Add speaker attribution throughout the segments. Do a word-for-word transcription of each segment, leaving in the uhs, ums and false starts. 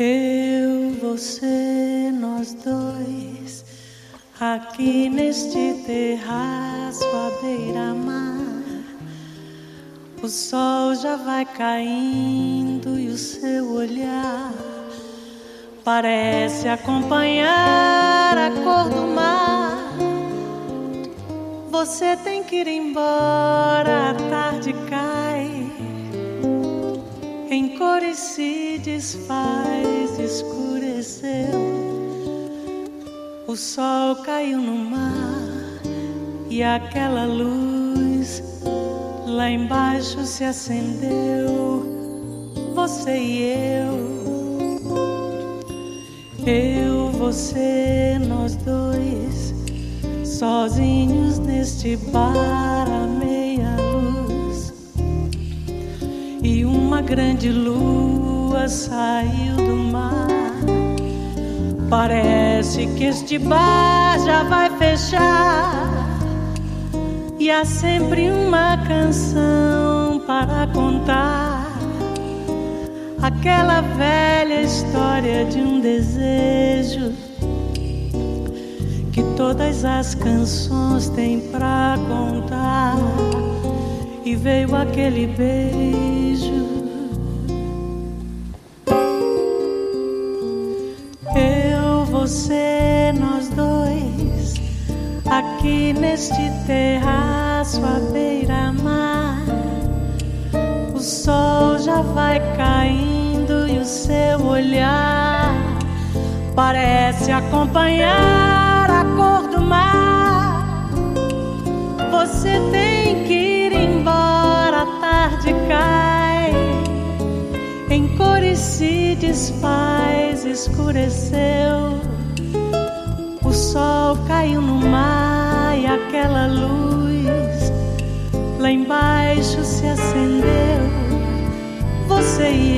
Speaker 1: Eu, você, nós dois, aqui neste terraço à beira-mar. O sol já vai caindo e o seu olhar parece acompanhar a cor do mar. Você tem que ir embora, a tarde cai, em cores se desfaz, escureceu. O sol caiu no mar e aquela luz lá embaixo se acendeu. Você e eu, eu, você, nós dois, sozinhos neste bar à meia luz. E uma grande lua saiu do mar. Parece que este bar já vai fechar. E há sempre uma canção para contar, aquela velha história de um desejo que todas as canções têm pra contar. E veio aquele beijo. Eu, você, nós dois, aqui neste terraço à beira-mar. O sol já vai caindo e o seu olhar parece acompanhar a cor do mar. Você tem que ir embora, a tarde cai, em cores se desfaz, escureceu. O sol caiu no mar e aquela luz lá embaixo se acendeu. Você e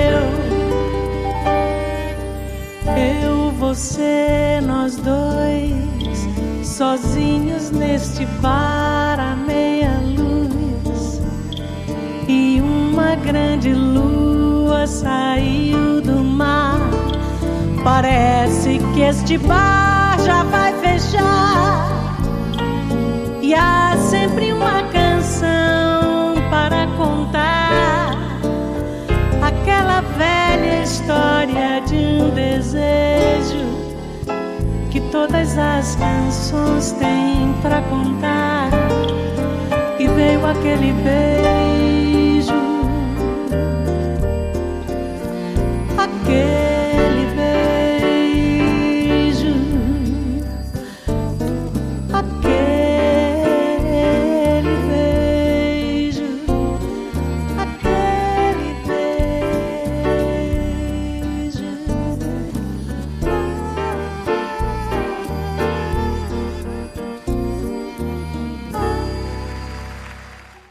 Speaker 1: eu, eu, você, nós dois, sozinhos neste bar à meia luz. E uma grande lua saiu do mar. Parece que este bar já vai fechar. E há sempre uma canção para contar, aquela velha história de um desejo que todas as canções têm para contar. E veio aquele beijo.